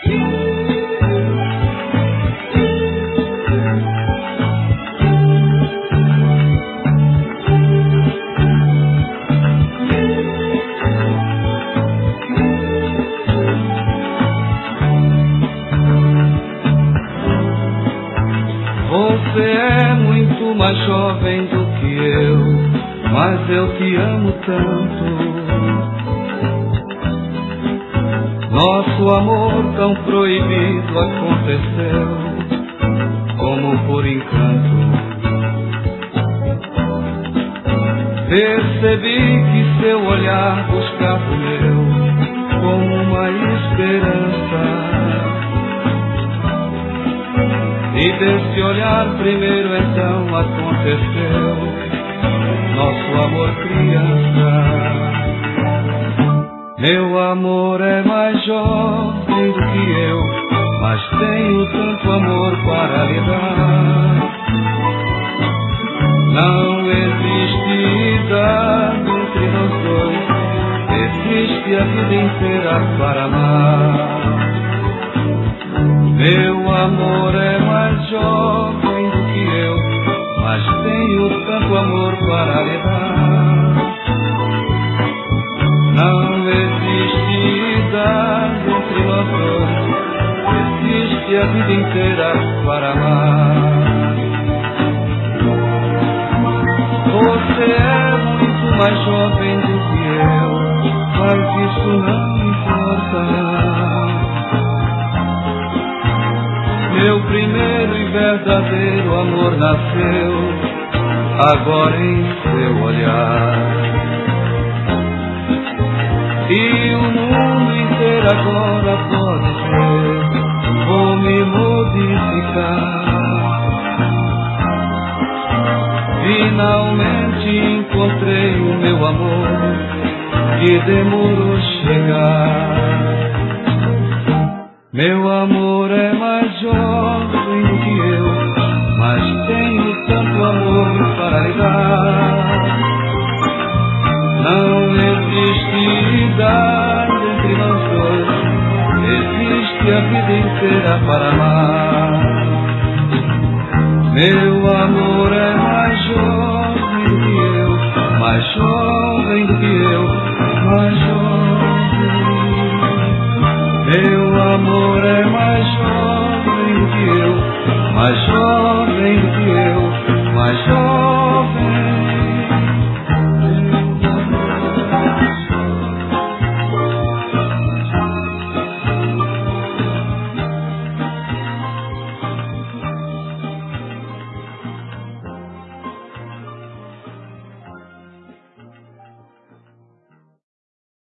Você é muito mais jovem do que eu, mas eu te amo tanto. Nosso amor tão proibido aconteceu, como por encanto. Percebi que seu olhar buscava o meu, como uma esperança. E desse olhar primeiro então aconteceu nosso amor criança. Meu amor é mais jovem do que eu, mas tenho tanto amor para lhe dar. Não existe idade entre nós dois, existe a vida inteira para amar. Meu amor é mais jovem do que eu, mas tenho tanto amor para lhe dar. Não existe idade entre nós dois, existe a vida inteira para amar. Você é muito mais jovem do que eu, mas isso não importa. Meu primeiro e verdadeiro amor nasceu agora em seu olhar. E o mundo inteiro agora pode ver, vou me modificar. Finalmente encontrei o meu amor, que demorou chegar. Meu amor é mais jovem do que eu, mas tenho tanto amor para lhe dar. Não existe idade entre nós dois, existe a vida inteira para amar. Meu amor é mais jovem do que eu, mais jovem do que eu, mais jovem. Meu amor é mais jovem do que eu, mais jovem do que eu, mais jovem.